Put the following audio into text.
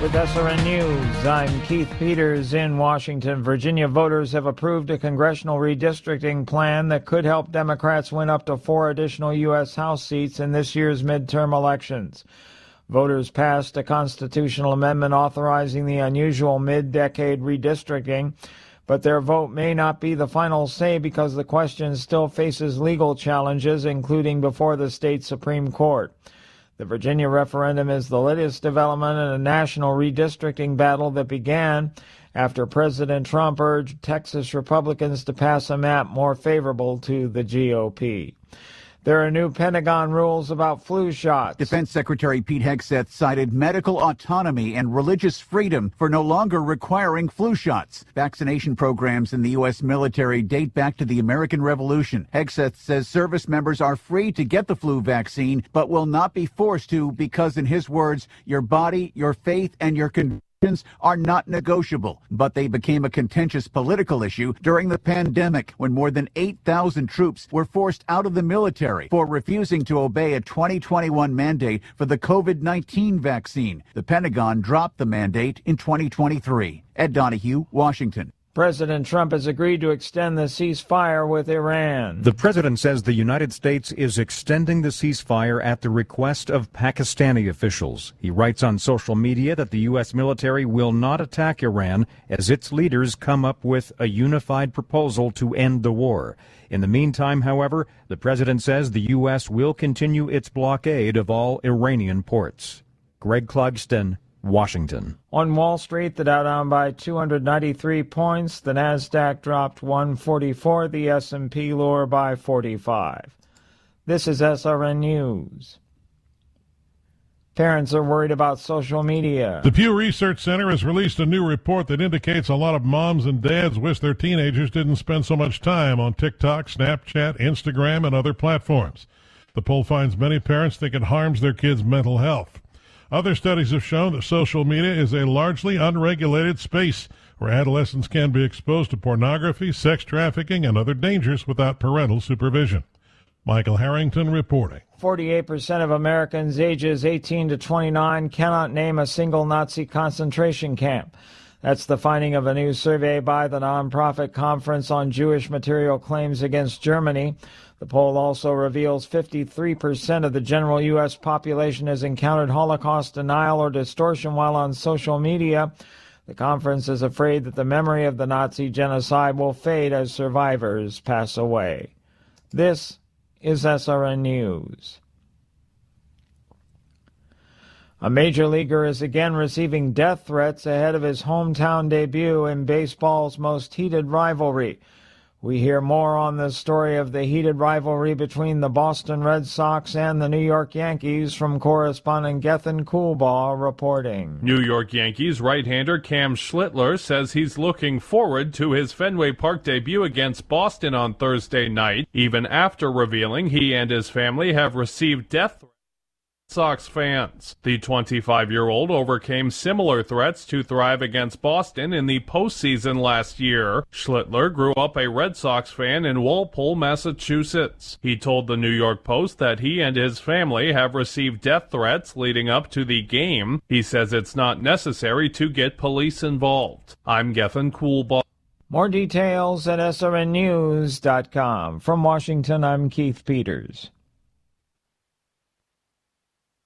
with SRN News. I'm Keith Peters in Washington. Virginia voters have approved a congressional redistricting plan that could help Democrats win up to 4 additional U.S. House seats in this year's midterm elections. Voters passed a constitutional amendment authorizing the unusual mid-decade redistricting, but their vote may not be the final say because the question still faces legal challenges, including before the state Supreme Court. The Virginia referendum is the latest development in a national redistricting battle that began after President Trump urged Texas Republicans to pass a map more favorable to the GOP. There are new Pentagon rules about flu shots. Defense Secretary Pete Hegseth cited medical autonomy and religious freedom for no longer requiring flu shots. Vaccination programs in the U.S. military date back to the American Revolution. Hegseth says service members are free to get the flu vaccine, but will not be forced to because, in his words, your body, your faith, and your convictions are not negotiable. But they became a contentious political issue during the pandemic when more than 8,000 troops were forced out of the military for refusing to obey a 2021 mandate for the COVID-19 vaccine. The Pentagon dropped the mandate in 2023. Ed Donahue, Washington. President Trump has agreed to extend the ceasefire with Iran. The president says the United States is extending the ceasefire at the request of Pakistani officials. He writes on social media that the U.S. military will not attack Iran as its leaders come up with a unified proposal to end the war. In the meantime, however, the president says the U.S. will continue its blockade of all Iranian ports. Greg Clugston, Washington. On Wall Street, the Dow down by 293 points, the Nasdaq dropped 144, the S&P lower by 45. This is SRN News. Parents are worried about social media. The Pew Research Center has released a new report that indicates a lot of moms and dads wish their teenagers didn't spend so much time on TikTok, Snapchat, Instagram, and other platforms. The poll finds many parents think it harms their kids' mental health. Other studies have shown that social media is a largely unregulated space where adolescents can be exposed to pornography, sex trafficking, and other dangers without parental supervision. Michael Harrington reporting. 48% of Americans ages 18 to 29 cannot name a single Nazi concentration camp. That's the finding of a new survey by the nonprofit Conference on Jewish Material Claims Against Germany. The poll also reveals 53% of the general U.S. population has encountered Holocaust denial or distortion while on social media. The conference is afraid that the memory of the Nazi genocide will fade as survivors pass away. This is SRN News. A major leaguer is again receiving death threats ahead of his hometown debut in baseball's most heated rivalry. We hear more on the story of the heated rivalry between the Boston Red Sox and the New York Yankees from correspondent Gethin Coolbaugh reporting. New York Yankees right-hander Cam Schlittler says he's looking forward to his Fenway Park debut against Boston on Thursday night, even after revealing he and his family have received death threats. Sox fans. The 25-year-old overcame similar threats to thrive against Boston in the postseason last year. Schlittler grew up a Red Sox fan in Walpole, Massachusetts. He told the New York Post that he and his family have received death threats leading up to the game. He says it's not necessary to get police involved. I'm Gethin Coolbaugh. More details at srnnews.com. From Washington, I'm Keith Peters.